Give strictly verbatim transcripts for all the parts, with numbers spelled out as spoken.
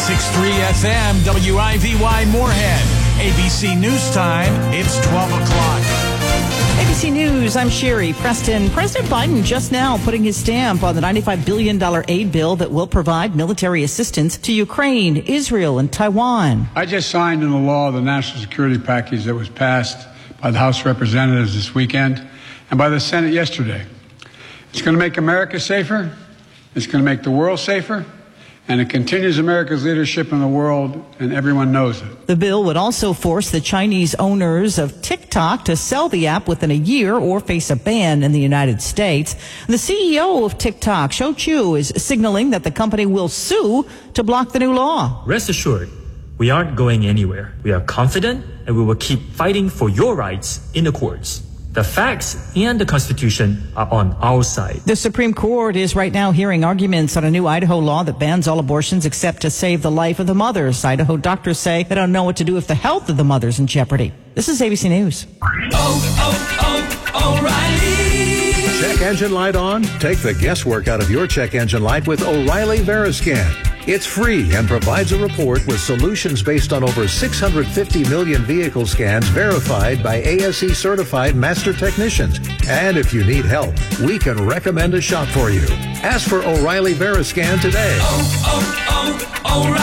ninety-six point three F M, W I V Y Moorhead. A B C News Time, it's twelve o'clock. A B C News, I'm Sherry Preston. President Biden just now putting his stamp on the ninety-five billion dollars aid bill that will provide military assistance to Ukraine, Israel, and Taiwan. I just signed into law the national security package that was passed by the House of Representatives this weekend and by the Senate yesterday. It's going to make America safer, it's going to make the world safer, and it continues America's leadership in the world, and everyone knows it. The bill would also force the Chinese owners of TikTok to sell the app within a year or face a ban in the United States. The C E O of TikTok, Shou Chew, is signaling that the company will sue to block the new law. Rest assured, we aren't going anywhere. We are confident, and we will keep fighting for your rights in the courts. The facts and the Constitution are on our side. The Supreme Court is right now hearing arguments on a new Idaho law that bans all abortions except to save the life of the mothers. Idaho doctors say they don't know what to do if the health of the mother's in jeopardy. This is A B C News. Oh, oh, oh, O'Reilly. Check engine light on? Take the guesswork out of your check engine light with O'Reilly Veriscan. It's free and provides a report with solutions based on over six hundred fifty million vehicle scans verified by A S E certified master technicians. And if you need help, we can recommend a shop for you. Ask for O'Reilly Veriscan today. Oh,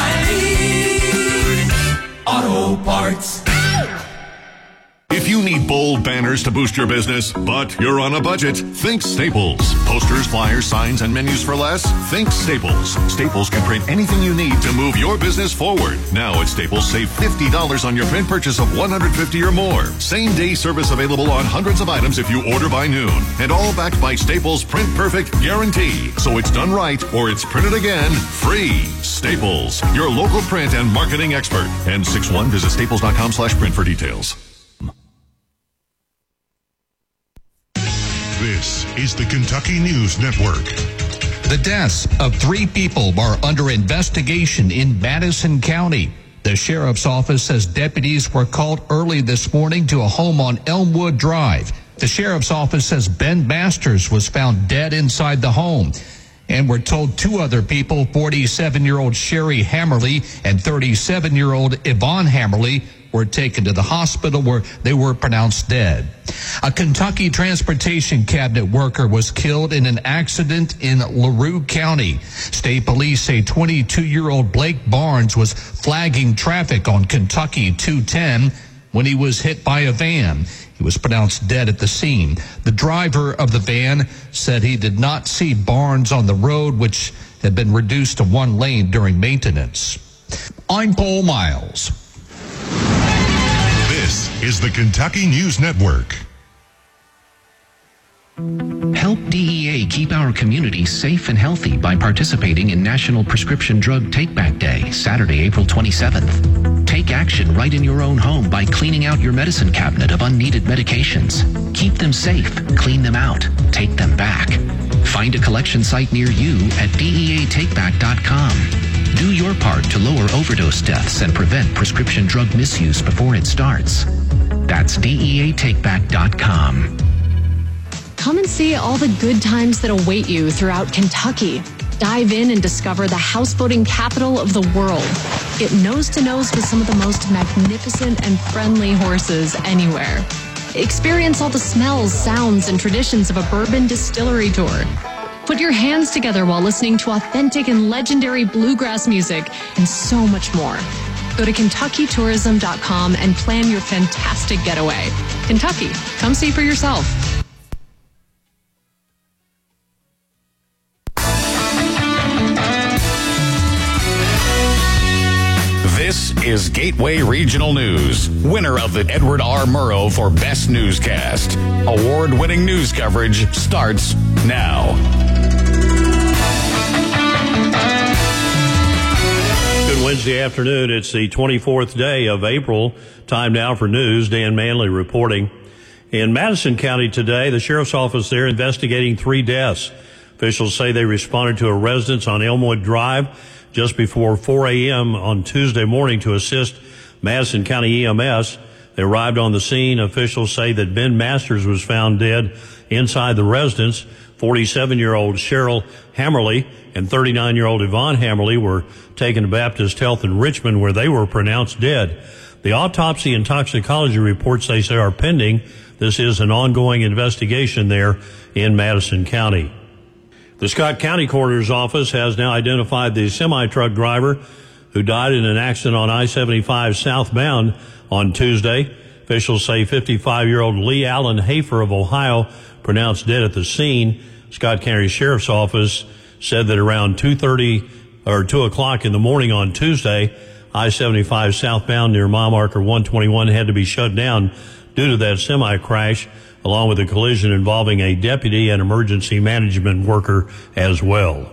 oh, oh, O'Reilly Auto Parts. If you need bold banners to boost your business, but you're on a budget, think Staples. Posters, flyers, signs, and menus for less? Think Staples. Staples can print anything you need to move your business forward. Now at Staples, save fifty dollars on your print purchase of one hundred fifty dollars or more. Same day service available on hundreds of items if you order by noon. And all backed by Staples' Print Perfect guarantee. So it's done right or it's printed again free. Staples, your local print and marketing expert. N six one, visit staples.com slash print for details. This is the Kentucky News Network. The deaths of three people are under investigation in Madison County. The sheriff's office says deputies were called early this morning to a home on Elmwood Drive. The sheriff's office says Ben Masters was found dead inside the home. And we're told two other people, forty-seven-year-old Sherry Hammerly and thirty-seven-year-old Yvonne Hammerly, were taken to the hospital where they were pronounced dead. A Kentucky Transportation Cabinet worker was killed in an accident in LaRue County. State police say twenty-two-year-old Blake Barnes was flagging traffic on Kentucky two ten when he was hit by a van. He was pronounced dead at the scene. The driver of the van said he did not see Barnes on the road, which had been reduced to one lane during maintenance. I'm Paul Miles. This is the Kentucky News Network. Help D E A keep our community safe and healthy by participating in National Prescription Drug Take-Back Day, Saturday, April twenty-seventh. Take action right in your own home by cleaning out your medicine cabinet of unneeded medications. Keep them safe, clean them out, take them back. Find a collection site near you at D E A take back dot com. Do your part to lower overdose deaths and prevent prescription drug misuse before it starts. That's D E A take back dot com. Come and see all the good times that await you throughout Kentucky. Dive in and discover the houseboating capital of the world. Get nose to nose with some of the most magnificent and friendly horses anywhere. Experience all the smells, sounds, and traditions of a bourbon distillery tour. Put your hands together while listening to authentic and legendary bluegrass music and so much more. Go to kentucky tourism dot com and plan your fantastic getaway. Kentucky, come see for yourself. This is Gateway Regional News, winner of the Edward R. Murrow for Best Newscast. Award-winning news coverage starts now. Good Wednesday afternoon. It's the twenty-fourth day of April. Time now for news. Dan Manley reporting. In Madison County today, the sheriff's office there investigating three deaths. Officials say they responded to a residence on Elmwood Drive just before four a.m. on Tuesday morning to assist Madison County E M S. They arrived on the scene. Officials say that Ben Masters was found dead inside the residence. forty-seven-year-old Cheryl Hammerly and thirty-nine-year-old Yvonne Hammerly were taken to Baptist Health in Richmond, where they were pronounced dead. The autopsy and toxicology reports, they say, are pending. This is an ongoing investigation there in Madison County. The Scott County Coroner's Office has now identified the semi-truck driver who died in an accident on I seventy-five southbound on Tuesday. Officials say fifty-five-year-old Lee Allen Hafer of Ohio pronounced dead at the scene. Scott County Sheriff's Office said that around two thirty or two o'clock in the morning on Tuesday, I seventy-five southbound near mile marker one twenty-one had to be shut down due to that semi-crash, along with a collision involving a deputy and emergency management worker as well.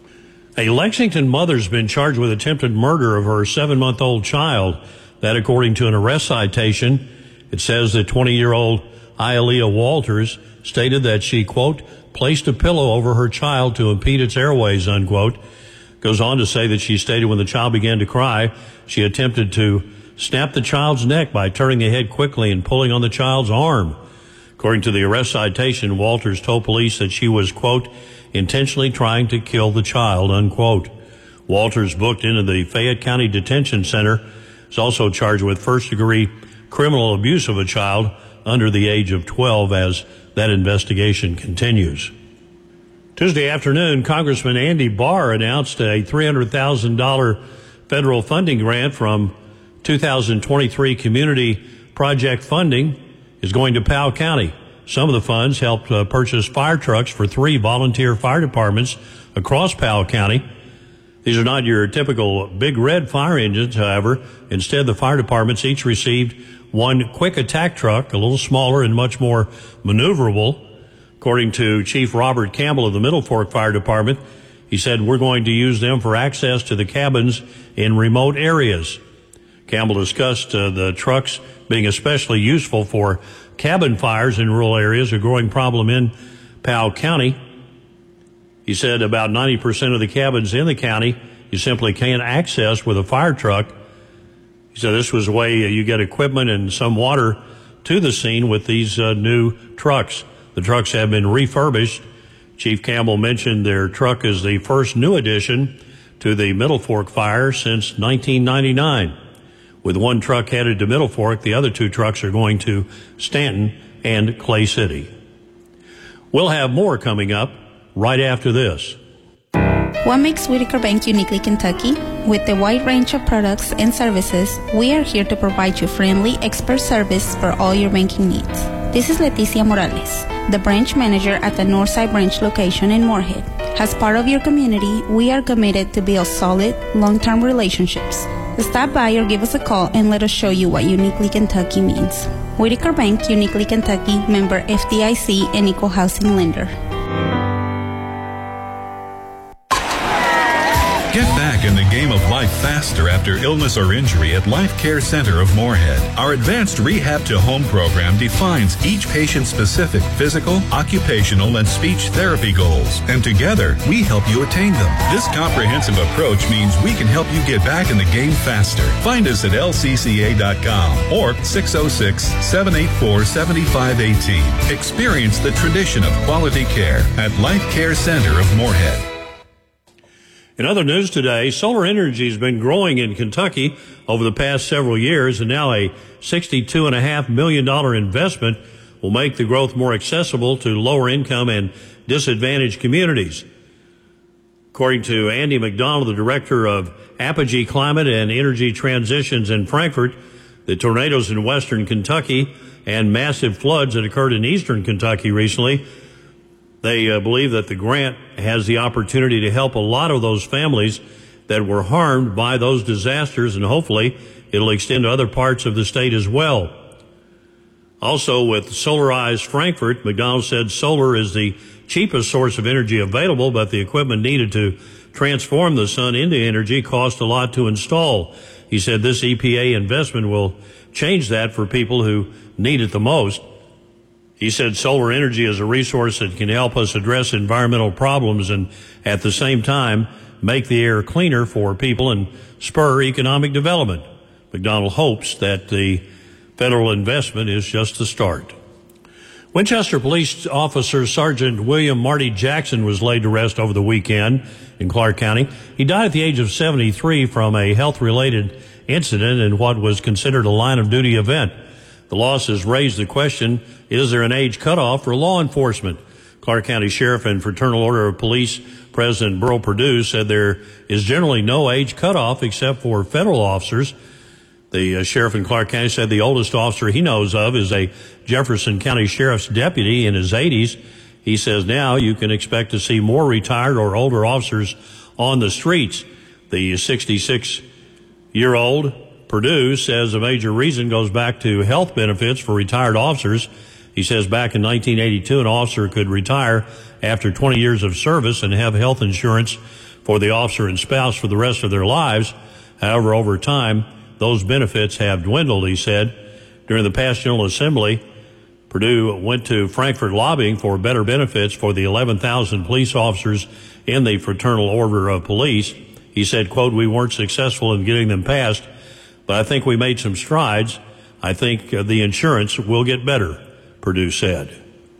A Lexington mother's been charged with attempted murder of her seven-month-old child. That, according to an arrest citation, it says that twenty-year-old Ialea Walters stated that she, quote, placed a pillow over her child to impede its airways, unquote. Goes on to say that she stated when the child began to cry, she attempted to snap the child's neck by turning the head quickly and pulling on the child's arm. According to the arrest citation, Walters told police that she was, quote, intentionally trying to kill the child, unquote. Walters, booked into the Fayette County Detention Center, is also charged with first-degree criminal abuse of a child under the age of twelve as that investigation continues. Tuesday afternoon, Congressman Andy Barr announced a three hundred thousand dollars federal funding grant from two thousand twenty-three community project funding is going to Powell County. Some of the funds helped uh, purchase fire trucks for three volunteer fire departments across Powell County. These are not your typical big red fire engines, however. Instead, the fire departments each received one quick attack truck, a little smaller and much more maneuverable. According to Chief Robert Campbell of the Middle Fork Fire Department, he said, we're going to use them for access to the cabins in remote areas. Campbell discussed uh, the trucks being especially useful for cabin fires in rural areas, a growing problem in Powell County. He said about ninety percent of the cabins in the county you simply can't access with a fire truck. He said this was a way you get equipment and some water to the scene with these uh, new trucks. The trucks have been refurbished. Chief Campbell mentioned their truck is the first new addition to the Middle Fork fire since nineteen ninety-nine. With one truck headed to Middle Fork, the other two trucks are going to Stanton and Clay City. We'll have more coming up right after this. What makes Whitaker Bank uniquely Kentucky? With the wide range of products and services, we are here to provide you friendly, expert service for all your banking needs. This is Leticia Morales, the branch manager at the Northside branch location in Moorhead. As part of your community, we are committed to build solid, long-term relationships. Stop by or give us a call and let us show you what uniquely Kentucky means. Whitaker Bank, uniquely Kentucky, member F D I C and equal housing lender. Get back in the game of life faster after illness or injury at Life Care Center of Moorhead. Our advanced rehab to home program defines each patient's specific physical, occupational, and speech therapy goals. And together, we help you attain them. This comprehensive approach means we can help you get back in the game faster. Find us at L C C A dot com or six oh six, seven eight four, seven five one eight. Experience the tradition of quality care at Life Care Center of Moorhead. In other news today, solar energy has been growing in Kentucky over the past several years, and now a sixty-two point five million dollars investment will make the growth more accessible to lower income and disadvantaged communities. According to Andy McDonald, the director of Apogee Climate and Energy Transitions in Frankfort, the tornadoes in western Kentucky and massive floods that occurred in eastern Kentucky recently, they uh, believe that the grant has the opportunity to help a lot of those families that were harmed by those disasters, and hopefully it'll extend to other parts of the state as well. Also, with Solarize Frankfort, McDonald said solar is the cheapest source of energy available, but the equipment needed to transform the sun into energy cost a lot to install. He said this E P A investment will change that for people who need it the most. He said solar energy is a resource that can help us address environmental problems and at the same time make the air cleaner for people and spur economic development. McDonald hopes that the federal investment is just the start. Winchester Police Officer Sergeant William Marty Jackson was laid to rest over the weekend in Clark County. He died at the age of seventy-three from a health-related incident in what was considered a line-of-duty event. The loss has raised the question, is there an age cutoff for law enforcement? Clark County Sheriff and Fraternal Order of Police President Burl Perdue said there is generally no age cutoff except for federal officers. The uh, sheriff in Clark County said the oldest officer he knows of is a Jefferson County Sheriff's deputy in his eighties. He says now you can expect to see more retired or older officers on the streets. The sixty-six-year-old Perdue says a major reason goes back to health benefits for retired officers. He says back in nineteen eighty-two, an officer could retire after twenty years of service and have health insurance for the officer and spouse for the rest of their lives. However, over time, those benefits have dwindled, he said. During the past General Assembly, Perdue went to Frankfort lobbying for better benefits for the eleven thousand police officers in the Fraternal Order of Police. He said, quote, we weren't successful in getting them passed, but I think we made some strides. I think uh, the insurance will get better, Perdue said.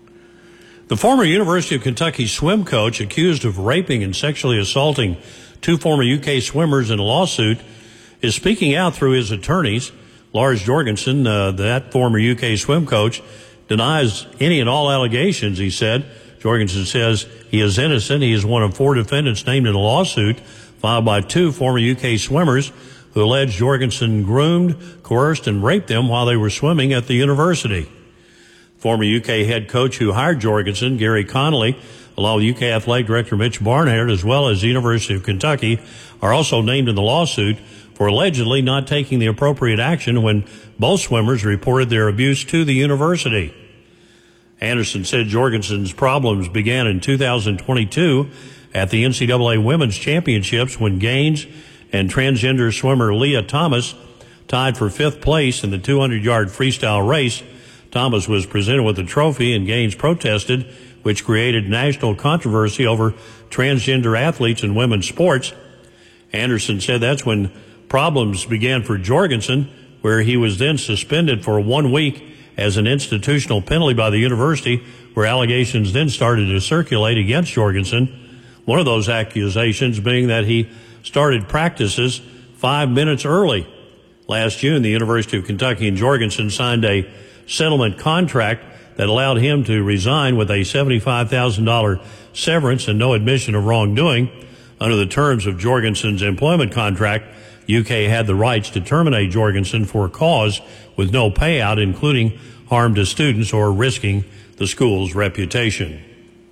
The former University of Kentucky swim coach accused of raping and sexually assaulting two former U K swimmers in a lawsuit is speaking out through his attorneys. Lars Jorgensen, uh, that former U K swim coach, denies any and all allegations, he said. Jorgensen says he is innocent. He is one of four defendants named in a lawsuit filed by two former U K swimmers who alleged Jorgensen groomed, coerced, and raped them while they were swimming at the university. Former U K head coach who hired Jorgensen, Gary Connolly, along with U K Athletic Director Mitch Barnhart, as well as the University of Kentucky, are also named in the lawsuit for allegedly not taking the appropriate action when both swimmers reported their abuse to the university. Anderson said Jorgensen's problems began in two thousand twenty-two at the N C double A Women's Championships when Gaines and transgender swimmer Leah Thomas tied for fifth place in the two hundred yard freestyle race. Thomas was presented with a trophy and Gaines protested, which created national controversy over transgender athletes in women's sports. Anderson said that's when problems began for Jorgensen, where he was then suspended for one week as an institutional penalty by the university, where allegations then started to circulate against Jorgensen. One of those accusations being that he started practices five minutes early. Last June, the University of Kentucky and Jorgensen signed a settlement contract that allowed him to resign with a seventy-five thousand dollars severance and no admission of wrongdoing. Under the terms of Jorgensen's employment contract, U K had the rights to terminate Jorgensen for a cause with no payout, including harm to students or risking the school's reputation.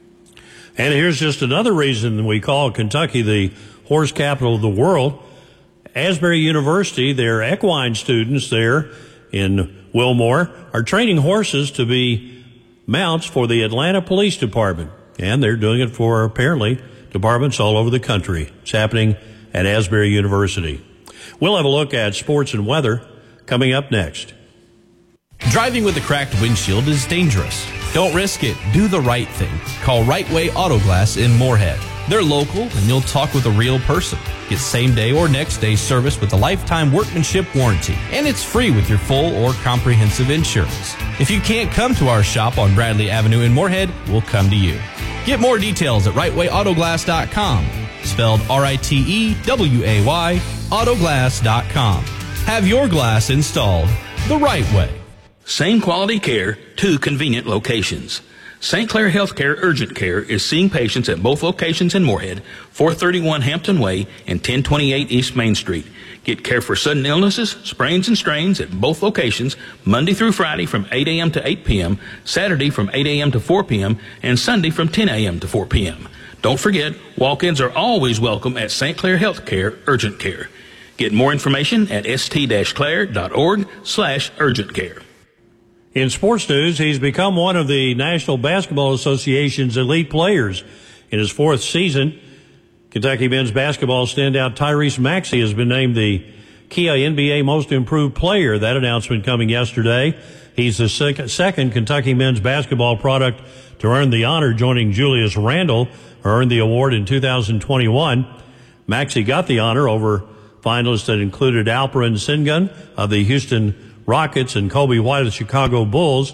And here's just another reason we call Kentucky the horse capital of the world. Asbury University, their equine students there in Wilmore are training horses to be mounts for the Atlanta Police Department. And they're doing it for, apparently, departments all over the country. It's happening at Asbury University. We'll have a look at sports and weather coming up next. Driving with a cracked windshield is dangerous. Don't risk it. Do the right thing. Call Right Way Auto Glass in Moorhead. They're local and you'll talk with a real person. Get same day or next day service with a lifetime workmanship warranty. And it's free with your full or comprehensive insurance. If you can't come to our shop on Bradley Avenue in Moorhead, we'll come to you. Get more details at right way auto glass dot com. Spelled R I T E W A Y, autoglass dot com. Have your glass installed the right way. Same quality care, two convenient locations. Saint Clair Healthcare Urgent Care is seeing patients at both locations in Moorhead, four thirty-one Hampton Way and ten twenty-eight East Main Street. Get care for sudden illnesses, sprains and strains at both locations, Monday through Friday from eight a.m. to eight p.m., Saturday from eight a.m. to four p.m., and Sunday from ten a.m. to four p.m. Don't forget, walk-ins are always welcome at Saint Clair Healthcare Urgent Care. Get more information at st-clair.org slash urgent care. In sports news, he's become one of the National Basketball Association's elite players. In his fourth season, Kentucky men's basketball standout Tyrese Maxey has been named the Kia N B A Most Improved Player. That announcement coming yesterday. He's the sec- second Kentucky men's basketball product to earn the honor, joining Julius Randle, who earned the award in two thousand twenty-one. Maxey got the honor over finalists that included Alperen Sengun of the Houston Rockets and Kobe White of the Chicago Bulls.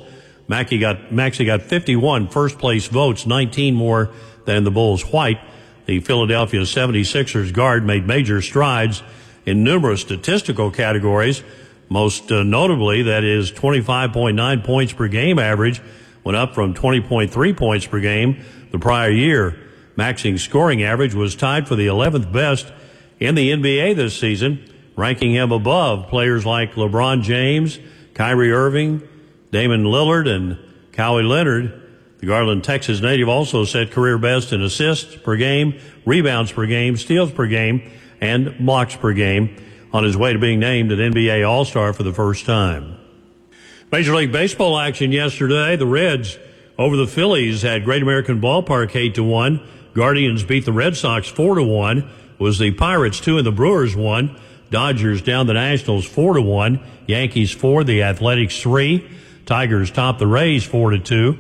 Mackey got, Maxey got fifty-one first place votes, nineteen more than the Bulls White. The Philadelphia seventy-sixers guard made major strides in numerous statistical categories. Most uh, notably, that is twenty-five point nine points per game average, went up from twenty point three points per game the prior year. Maxey's scoring average was tied for the eleventh best in the N B A this season, ranking him above players like LeBron James, Kyrie Irving, Damian Lillard, and Kawhi Leonard. The Garland, Texas native also set career best in assists per game, rebounds per game, steals per game, and blocks per game, on his way to being named an N B A All-Star for the first time. Major League Baseball action yesterday. The Reds over the Phillies had Great American Ballpark eight to one. Guardians beat the Red Sox four to one. It was the Pirates two and the Brewers one. Dodgers down the Nationals four to one. Yankees four, the Athletics three. Tigers top the Rays four to two.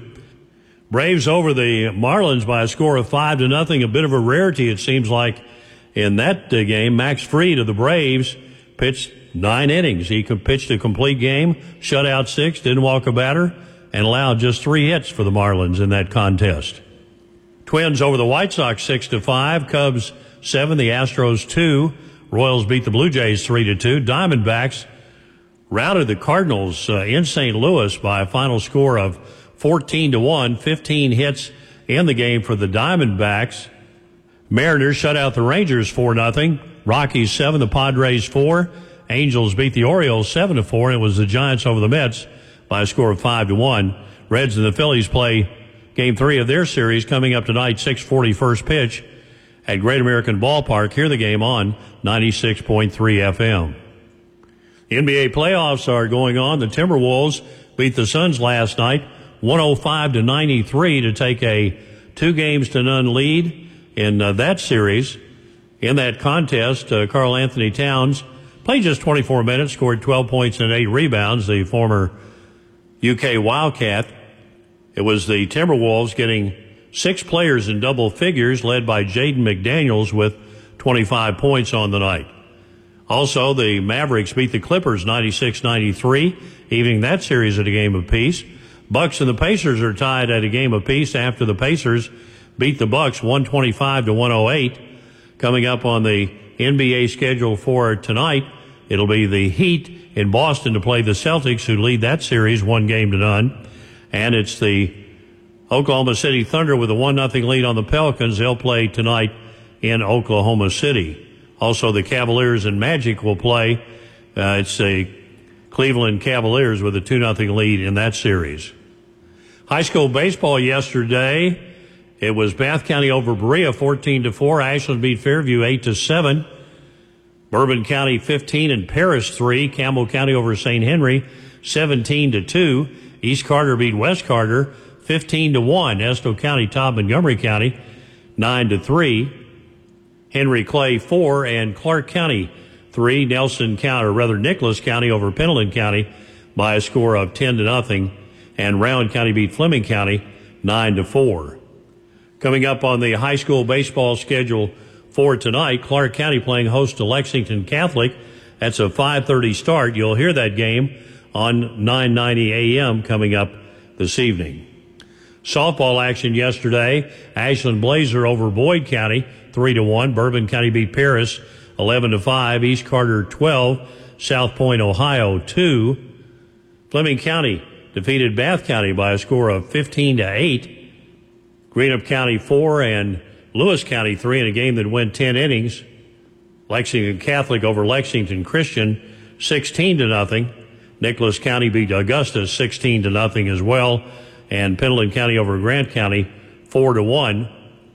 Braves over the Marlins by a score of five to nothing. A bit of a rarity, it seems like, in that uh, game. Max Fried of the Braves pitched nine innings. He pitched a complete game, shut out six, didn't walk a batter, and allowed just three hits for the Marlins in that contest. Twins over the White Sox six to five. Cubs seven, the Astros two. Royals beat the Blue Jays three to two. Diamondbacks routed the Cardinals uh, in Saint Louis by a final score of fourteen to one. fifteen hits in the game for the Diamondbacks. Mariners shut out the Rangers four nothing. Rockies seven, the Padres four. Angels beat the Orioles seven to four, and it was the Giants over the Mets by a score of five to one. Reds and the Phillies play game three of their series coming up tonight, six forty first pitch at Great American Ballpark. Hear the game on ninety-six point three F M. The N B A playoffs are going on. The Timberwolves beat the Suns last night, one oh five to ninety-three, to take a two games to none lead in uh, that series. In that contest, uh, Karl Anthony Towns played just twenty-four minutes, scored twelve points and eight rebounds, the former U K Wildcat. It was the Timberwolves getting six players in double figures, led by Jaden McDaniels with twenty-five points on the night. Also, the Mavericks beat the Clippers ninety-six ninety-three, evening that series at a game apiece. Bucks and the Pacers are tied at a game apiece after the Pacers beat the Bucks one twenty-five to one oh eight. Coming up on the N B A schedule for tonight, it'll be the Heat in Boston to play the Celtics, who lead that series one game to none. And it's the Oklahoma City Thunder with a one nothing lead on the Pelicans. They'll play tonight in Oklahoma City. Also, the Cavaliers and Magic will play. Uh, it's the Cleveland Cavaliers with a two nothing lead in that series. High school baseball yesterday. It was Bath County over Berea fourteen to four. Ashland beat Fairview eight to seven. Bourbon County fifteen and Paris three. Campbell County over Saint Henry seventeen to two. East Carter beat West Carter fifteen to one. Estill County topped Montgomery County nine to three. Henry Clay four and Clark County three. Nelson County, or rather Nicholas County over Pendleton County by a score of ten to nothing. And Rowan County beat Fleming County nine to four. Coming up on the high school baseball schedule for tonight, Clark County playing host to Lexington Catholic. That's a five thirty start. You'll hear that game on nine ninety A M coming up this evening. Softball action yesterday. Ashland Blazer over Boyd County three to one. Bourbon County beat Paris eleven to five. East Carter twelve. South Point, Ohio two. Fleming County defeated Bath County by a score of fifteen to eight. Greenup County four and Lewis County three in a game that went ten innings. Lexington Catholic over Lexington Christian sixteen to nothing. Nicholas County beat Augusta sixteen to nothing as well. And Pendleton County over Grant County four to one.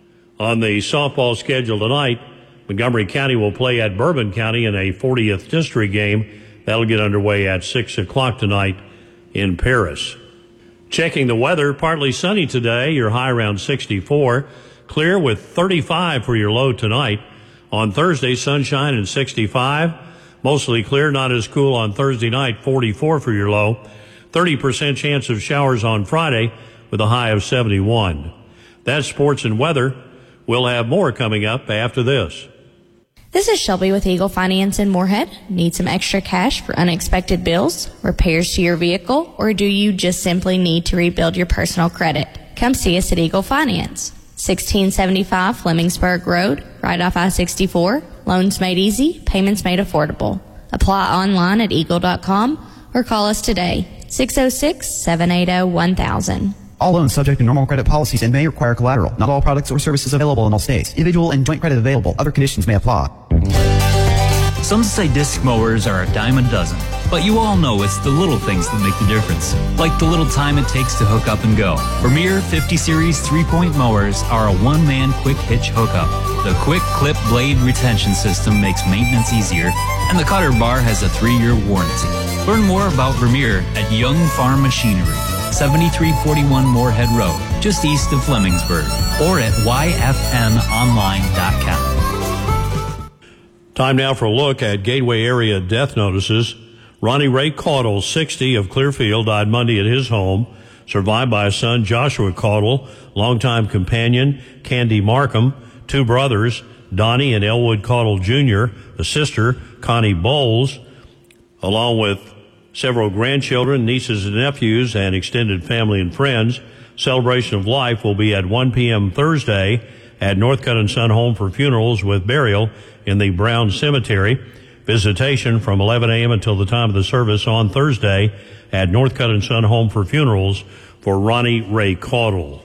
On the softball schedule tonight, Montgomery County will play at Bourbon County in a fortieth district game. That'll get underway at six o'clock tonight in Paris. Checking the weather, partly sunny today, your high around sixty-four. Clear with thirty-five for your low tonight. On Thursday, sunshine and sixty-five. Mostly clear, not as cool on Thursday night, forty-four for your low. thirty percent chance of showers on Friday with a high of seventy-one. That's sports and weather. We'll have more coming up after this. This is Shelby with Eagle Finance in Moorhead. Need some extra cash for unexpected bills, repairs to your vehicle, or do you just simply need to rebuild your personal credit? Come see us at Eagle Finance. sixteen seventy-five Flemingsburg Road, right off I sixty-four. Loans made easy, payments made affordable. Apply online at eagle dot com or call us today, six oh six, seven eight oh, one thousand. All loans subject to normal credit policies and may require collateral. Not all products or services available in all states. Individual and joint credit available. Other conditions may apply. Some say disc mowers are a dime a dozen, but you all know it's the little things that make the difference, like the little time it takes to hook up and go. Vermeer fifty series three-point mowers are a one-man quick hitch hookup. The quick clip blade retention system makes maintenance easier, and the cutter bar has a three-year warranty. Learn more about Vermeer at Young Farm Machinery, seventy-three forty-one Moorhead Road, just east of Flemingsburg, or at y f n online dot com. Time now for a look at Gateway area death notices. Ronnie Ray Caudle, sixty, of Clearfield, died Monday at his home, survived by a son, Joshua Caudle, longtime companion, Candy Markham, two brothers, Donnie and Elwood Caudle Junior, a sister, Connie Bowles, along with several grandchildren, nieces and nephews, and extended family and friends. Celebration of life will be at one p.m. Thursday at Northcutt and Son Home for Funerals with burial in the Brown Cemetery. Visitation from eleven a.m. until the time of the service on Thursday at Northcutt and Son Home for Funerals for Ronnie Ray Caudle.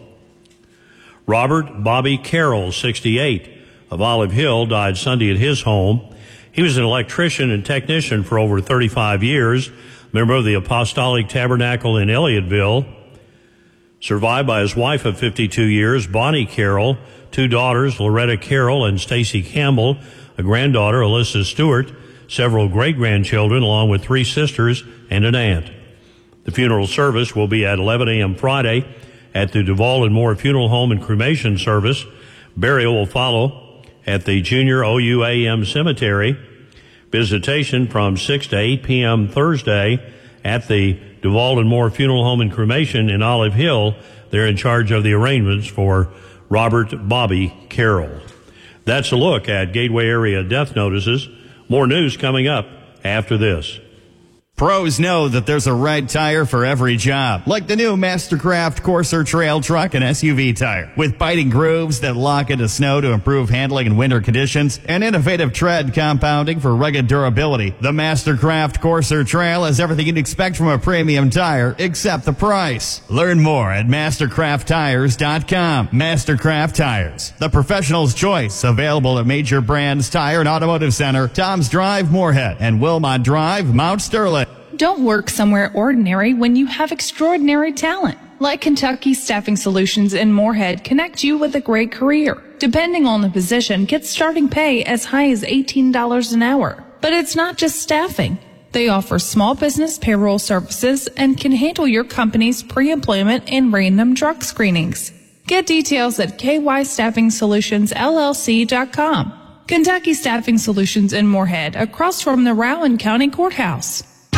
Robert Bobby Carroll, sixty-eight, of Olive Hill, died Sunday at his home. He was an electrician and technician for over thirty-five years, member of the Apostolic Tabernacle in Elliotville, survived by his wife of fifty-two years, Bonnie Carroll, two daughters, Loretta Carroll and Stacy Campbell, a granddaughter, Alyssa Stewart, several great-grandchildren, along with three sisters and an aunt. The funeral service will be at eleven a.m. Friday at the Duval and Moore Funeral Home and Cremation Service. Burial will follow at the Junior O U A M Cemetery. Visitation from six to eight p.m. Thursday at the Duval and Moore Funeral Home and Cremation in Olive Hill. They're in charge of the arrangements for Robert Bobby Carroll. That's a look at Gateway area death notices. More news coming up after this. Pros know that there's a right tire for every job, like the new Mastercraft Corsair Trail Truck and S U V tire. With biting grooves that lock into snow to improve handling in winter conditions and innovative tread compounding for rugged durability, the Mastercraft Corsair Trail has everything you'd expect from a premium tire except the price. Learn more at mastercraft tires dot com. Mastercraft Tires, the professional's choice, available at major brands Tire and Automotive Center, Tom's Drive, Moorhead, and Wilmot Drive, Mount Sterling. Don't work somewhere ordinary when you have extraordinary talent. Let Kentucky Staffing Solutions in Moorhead connect you with a great career. Depending on the position, get starting pay as high as eighteen dollars an hour. But it's not just staffing. They offer small business payroll services and can handle your company's pre-employment and random drug screenings. Get details at k y staffing solutions l l c dot com. Kentucky Staffing Solutions in Moorhead, across from the Rowan County Courthouse.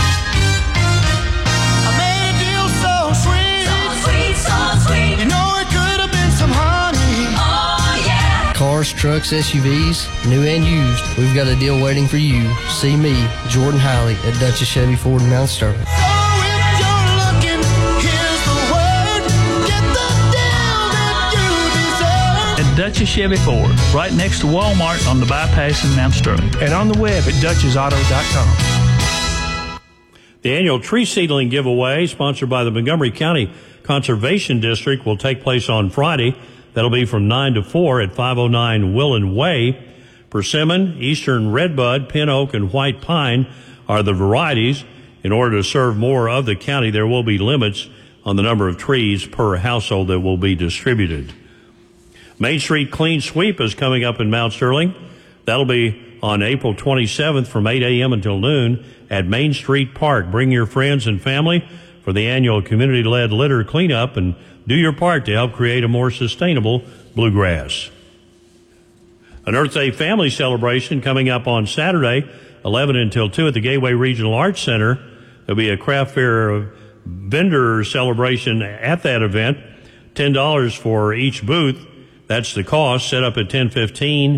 Cars, trucks, S U Vs, new and used. We've got a deal waiting for you. See me, Jordan Hiley, at Dutchess Chevy Ford in Mount Sterling. So if you're looking, here's the word. Get the deal that you deserve. At Dutchess Chevy Ford, right next to Walmart on the bypass in Mount Sterling. And on the web at dutchess auto dot com. The annual tree seedling giveaway, sponsored by the Montgomery County Conservation District, will take place on Friday. That'll be from nine to four at five oh nine Willen Way. Persimmon, Eastern Redbud, Pin Oak, and White Pine are the varieties. In order to serve more of the county, there will be limits on the number of trees per household that will be distributed. Main Street Clean Sweep is coming up in Mount Sterling. That'll be on April twenty-seventh from eight a.m. until noon at Main Street Park. Bring your friends and family for the annual community-led litter cleanup and do your part to help create a more sustainable bluegrass. An Earth Day family celebration coming up on Saturday, eleven until two at the Gateway Regional Arts Center. There'll be a craft fair vendor celebration at that event. ten dollars for each booth. That's the cost. Set up at ten fifteen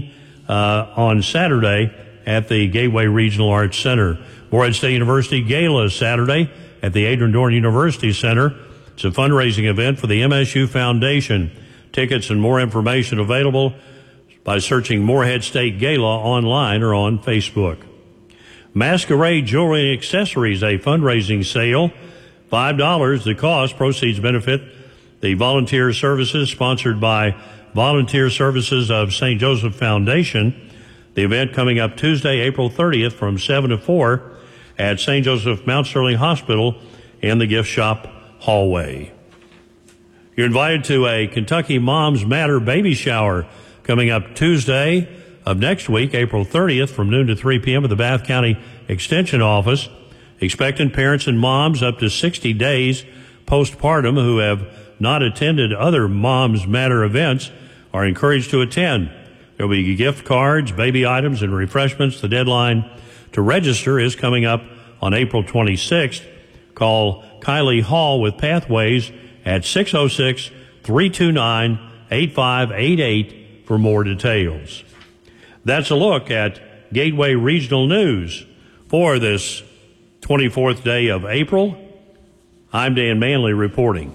uh, on Saturday at the Gateway Regional Arts Center. Morehead State University Gala Saturday at the Adrian Dorn University Center. It's a fundraising event for the M S U Foundation. Tickets and more information available by searching Morehead State Gala online or on Facebook. Masquerade Jewelry and Accessories, a fundraising sale. five dollars the cost. Proceeds benefit the volunteer services sponsored by Volunteer Services of Saint Joseph Foundation. The event coming up Tuesday, April thirtieth from seven to four at Saint Joseph Mount Sterling Hospital in the gift shop hallway. You're invited to a Kentucky Moms Matter baby shower coming up Tuesday of next week, April thirtieth from noon to three p.m. at the Bath County Extension Office. Expectant parents and moms up to sixty days postpartum who have not attended other Moms Matter events are encouraged to attend. There will be gift cards, baby items, and refreshments. The deadline to register is coming up on April twenty-sixth. Call Kylie Hall with Pathways at six oh six, three two nine, eight five eight eight for more details. That's a look at Gateway Regional News for this twenty-fourth day of April. I'm Dan Manley reporting.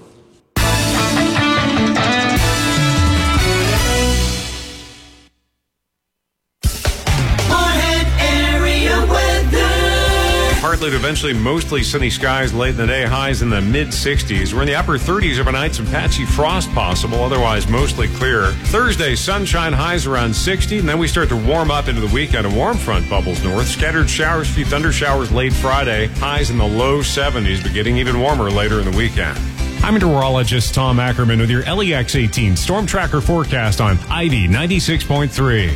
Partly to eventually mostly sunny skies late in the day, highs in the mid sixties. We're in the upper thirties overnight, some patchy frost possible, otherwise mostly clear. Thursday, sunshine, highs around sixty, and then we start to warm up into the weekend. A warm front bubbles north. Scattered showers, a few thunder showers late Friday, highs in the low seventies, but getting even warmer later in the weekend. I'm meteorologist Tom Ackerman with your L E X eighteen Storm Tracker forecast on I V ninety-six point three.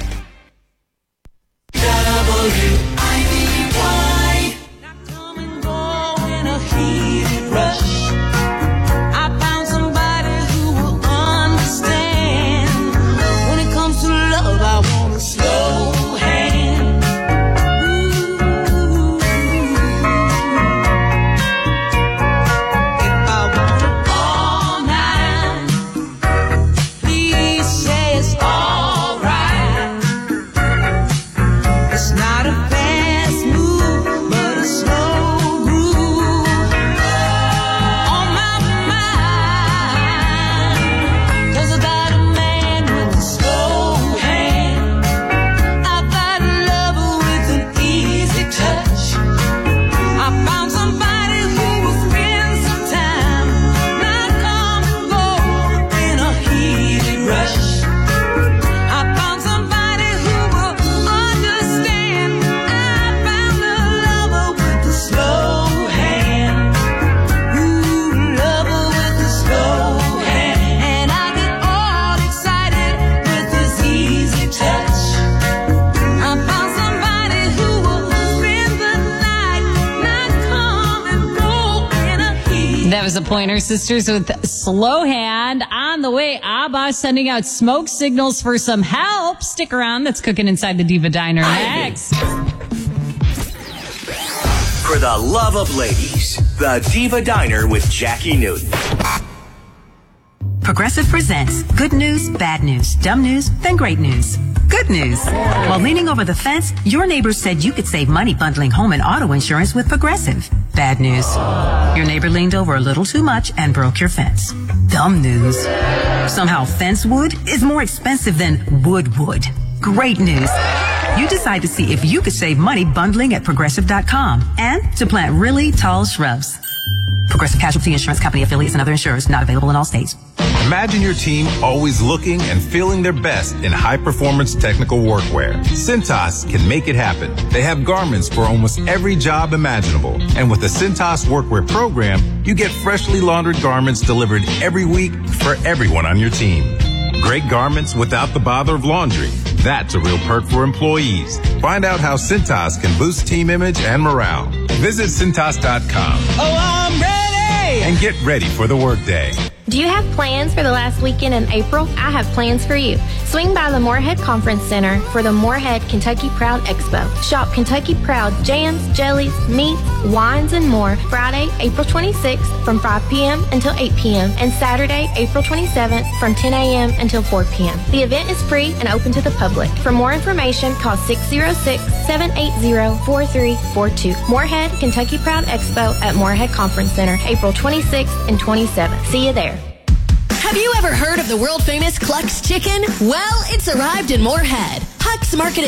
That was the Pointer Sisters with Slow Hand. On the way, ABBA sending out smoke signals for some help. Stick around. That's cooking inside the Diva Diner next. For the love of ladies, the Diva Diner with Jackie Newton. Progressive presents good news, bad news, dumb news, then great news. Good news. While leaning over the fence, your neighbor said you could save money bundling home and auto insurance with Progressive. Bad news. Your neighbor leaned over a little too much and broke your fence. Dumb news. Somehow fence wood is more expensive than wood wood. Great news. You decide to see if you could save money bundling at progressive dot com and to plant really tall shrubs. Progressive Casualty Insurance Company affiliates and other insurers not available in all states. Imagine your team always looking and feeling their best in high-performance technical workwear. Cintas can make it happen. They have garments for almost every job imaginable. And with the Cintas Workwear program, you get freshly laundered garments delivered every week for everyone on your team. Great garments without the bother of laundry. That's a real perk for employees. Find out how Cintas can boost team image and morale. Visit Cintas dot com. Oh, I'm ready! And get ready for the workday. Do you have plans for the last weekend in April? I have plans for you. Swing by the Moorhead Conference Center for the Moorhead Kentucky Proud Expo. Shop Kentucky Proud jams, jellies, meats, wines, and more Friday, April twenty-sixth from five p.m. until eight p.m. and Saturday, April twenty-seventh from ten a.m. until four p.m. The event is free and open to the public. For more information, call six oh six, seven eight zero, four three four two. Moorhead Kentucky Proud Expo at Moorhead Conference Center, April twenty-sixth and twenty-seventh. See you there. Have you ever heard of the world famous Cluck's Chicken? Well, it's arrived in Moorhead. Huck's Market